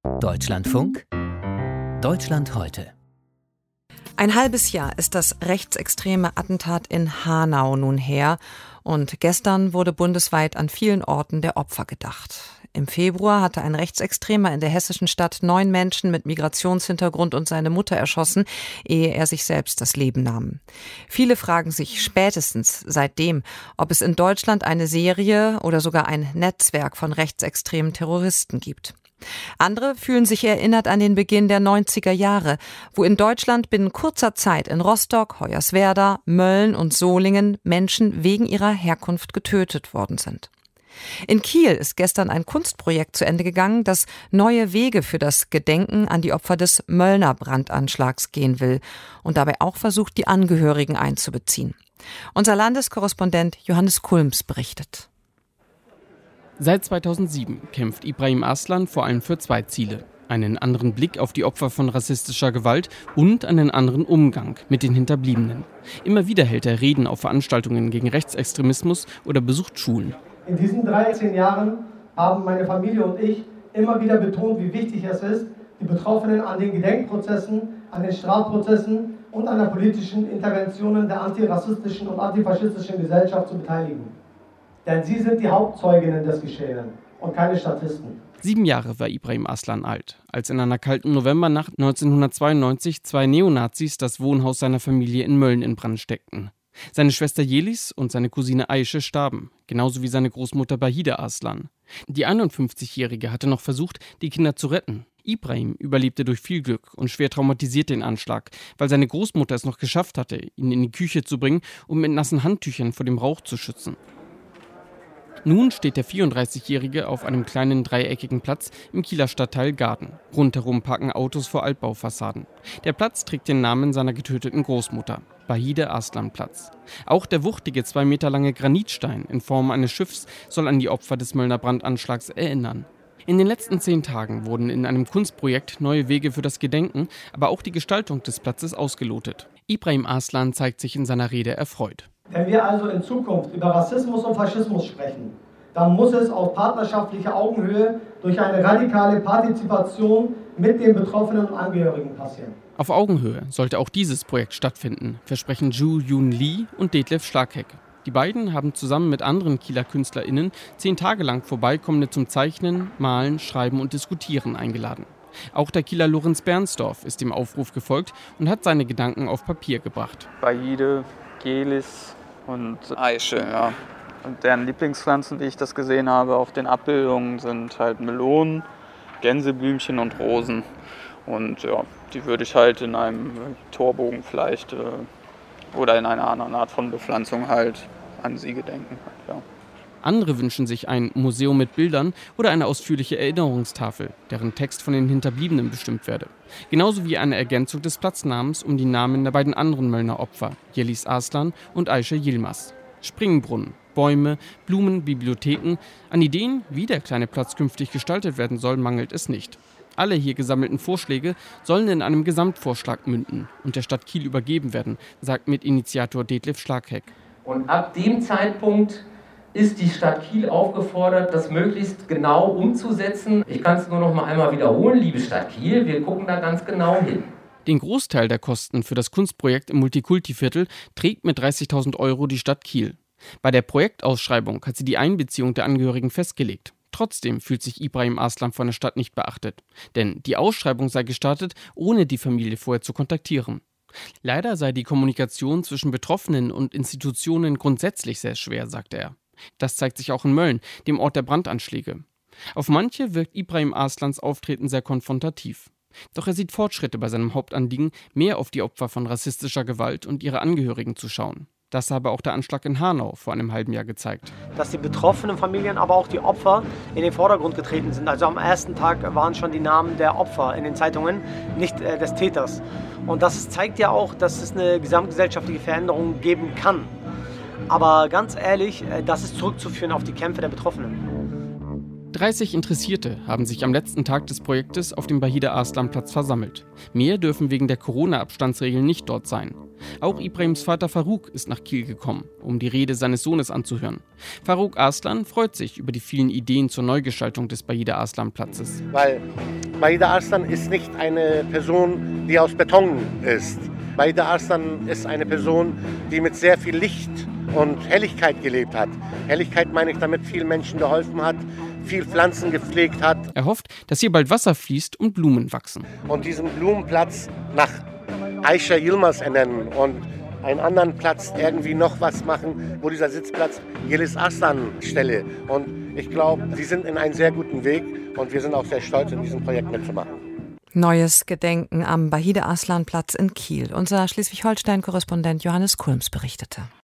Deutschlandfunk, Deutschland heute. Ein halbes Jahr ist das rechtsextreme Attentat in Hanau nun her und gestern wurde bundesweit an vielen Orten der Opfer gedacht. Im Februar hatte ein Rechtsextremer in der hessischen Stadt 9 Menschen mit Migrationshintergrund und seine Mutter erschossen, ehe er sich selbst das Leben nahm. Viele fragen sich spätestens seitdem, ob es in Deutschland eine Serie oder sogar ein Netzwerk von rechtsextremen Terroristen gibt. Andere fühlen sich erinnert an den Beginn der 90er Jahre, wo in Deutschland binnen kurzer Zeit in Rostock, Hoyerswerda, Mölln und Solingen Menschen wegen ihrer Herkunft getötet worden sind. In Kiel ist gestern ein Kunstprojekt zu Ende gegangen, das neue Wege für das Gedenken an die Opfer des Möllner Brandanschlags gehen will und dabei auch versucht, die Angehörigen einzubeziehen. Unser Landeskorrespondent Johannes Kulms berichtet. Seit 2007 kämpft Ibrahim Aslan vor allem für 2 Ziele. Einen anderen Blick auf die Opfer von rassistischer Gewalt und einen anderen Umgang mit den Hinterbliebenen. Immer wieder hält er Reden auf Veranstaltungen gegen Rechtsextremismus oder besucht Schulen. In diesen 13 Jahren haben meine Familie und ich immer wieder betont, wie wichtig es ist, die Betroffenen an den Gedenkprozessen, an den Strafprozessen und an der politischen Interventionen der antirassistischen und antifaschistischen Gesellschaft zu beteiligen. Denn sie sind die Hauptzeuginnen des Geschehenen und keine Statisten. 7 Jahre war Ibrahim Aslan alt, als in einer kalten Novembernacht 1992 2 Neonazis das Wohnhaus seiner Familie in Mölln in Brand steckten. Seine Schwester Jelis und seine Cousine Aische starben, genauso wie seine Großmutter Bahide Aslan. Die 51-Jährige hatte noch versucht, die Kinder zu retten. Ibrahim überlebte durch viel Glück und schwer traumatisiert den Anschlag, weil seine Großmutter es noch geschafft hatte, ihn in die Küche zu bringen, um mit nassen Handtüchern vor dem Rauch zu schützen. Nun steht der 34-Jährige auf einem kleinen dreieckigen Platz im Kieler Stadtteil Garden. Rundherum parken Autos vor Altbaufassaden. Der Platz trägt den Namen seiner getöteten Großmutter, Bahide Aslan Platz. Auch der wuchtige 2 Meter lange Granitstein in Form eines Schiffs soll an die Opfer des Möllner Brandanschlags erinnern. In den letzten 10 Tagen wurden in einem Kunstprojekt neue Wege für das Gedenken, aber auch die Gestaltung des Platzes ausgelotet. Ibrahim Aslan zeigt sich in seiner Rede erfreut. Wenn wir also in Zukunft über Rassismus und Faschismus sprechen, dann muss es auf partnerschaftlicher Augenhöhe durch eine radikale Partizipation mit den Betroffenen und Angehörigen passieren. Auf Augenhöhe sollte auch dieses Projekt stattfinden, versprechen Ju Yun Lee und Detlef Schlagheck. Die beiden haben zusammen mit anderen Kieler KünstlerInnen 10 Tage lang Vorbeikommende zum Zeichnen, Malen, Schreiben und Diskutieren eingeladen. Auch der Kieler Lorenz Bernsdorf ist dem Aufruf gefolgt und hat seine Gedanken auf Papier gebracht. Bahide, Jelis und Aische, ja. Und deren Lieblingspflanzen, wie ich das gesehen habe, auf den Abbildungen sind halt Melonen, Gänseblümchen und Rosen. Und ja, die würde ich halt in einem Torbogen vielleicht oder in einer anderen Art von Bepflanzung halt an sie gedenken. Ja. Andere wünschen sich ein Museum mit Bildern oder eine ausführliche Erinnerungstafel, deren Text von den Hinterbliebenen bestimmt werde. Genauso wie eine Ergänzung des Platznamens um die Namen der beiden anderen Möllner Opfer, Jelis Aslan und Aische Yilmaz. Springbrunnen, Bäume, Blumen, Bibliotheken. An Ideen, wie der kleine Platz künftig gestaltet werden soll, mangelt es nicht. Alle hier gesammelten Vorschläge sollen in einem Gesamtvorschlag münden und der Stadt Kiel übergeben werden, sagt Mitinitiator Detlef Schlagheck. Und ab dem Zeitpunkt ist die Stadt Kiel aufgefordert, das möglichst genau umzusetzen. Ich kann es nur noch mal einmal wiederholen, liebe Stadt Kiel, wir gucken da ganz genau hin. Den Großteil der Kosten für das Kunstprojekt im Multikulti-Viertel trägt mit 30.000 € die Stadt Kiel. Bei der Projektausschreibung hat sie die Einbeziehung der Angehörigen festgelegt. Trotzdem fühlt sich Ibrahim Aslan von der Stadt nicht beachtet. Denn die Ausschreibung sei gestartet, ohne die Familie vorher zu kontaktieren. Leider sei die Kommunikation zwischen Betroffenen und Institutionen grundsätzlich sehr schwer, sagt er. Das zeigt sich auch in Mölln, dem Ort der Brandanschläge. Auf manche wirkt Ibrahim Aslans Auftreten sehr konfrontativ. Doch er sieht Fortschritte bei seinem Hauptanliegen, mehr auf die Opfer von rassistischer Gewalt und ihre Angehörigen zu schauen. Das habe auch der Anschlag in Hanau vor einem halben Jahr gezeigt. Dass die betroffenen Familien, aber auch die Opfer in den Vordergrund getreten sind. Also am ersten Tag waren schon die Namen der Opfer in den Zeitungen, nicht des Täters. Und das zeigt ja auch, dass es eine gesamtgesellschaftliche Veränderung geben kann. Aber ganz ehrlich, das ist zurückzuführen auf die Kämpfe der Betroffenen. 30 Interessierte haben sich am letzten Tag des Projektes auf dem Bahide Aslan Platz versammelt. Mehr dürfen wegen der Corona-Abstandsregeln nicht dort sein. Auch Ibrahims Vater Farouk ist nach Kiel gekommen, um die Rede seines Sohnes anzuhören. Farouk Aslan freut sich über die vielen Ideen zur Neugestaltung des Bahide Aslan Platzes. Weil Bahide Arslan ist nicht eine Person, die aus Beton ist. Bahide Arslan ist eine Person, die mit sehr viel Licht und Helligkeit gelebt hat. Helligkeit meine ich damit, vielen Menschen geholfen hat, viel Pflanzen gepflegt hat. Er hofft, dass hier bald Wasser fließt und Blumen wachsen. Und diesen Blumenplatz nach Aisha Yilmaz ernennen und einen anderen Platz irgendwie noch was machen, wo dieser Sitzplatz Yeliz Arslan stelle. Und ich glaube, sie sind in einem sehr guten Weg und wir sind auch sehr stolz, in diesem Projekt mitzumachen. Neues Gedenken am Bahide Arslan Platz in Kiel. Unser Schleswig-Holstein-Korrespondent Johannes Kulms berichtete.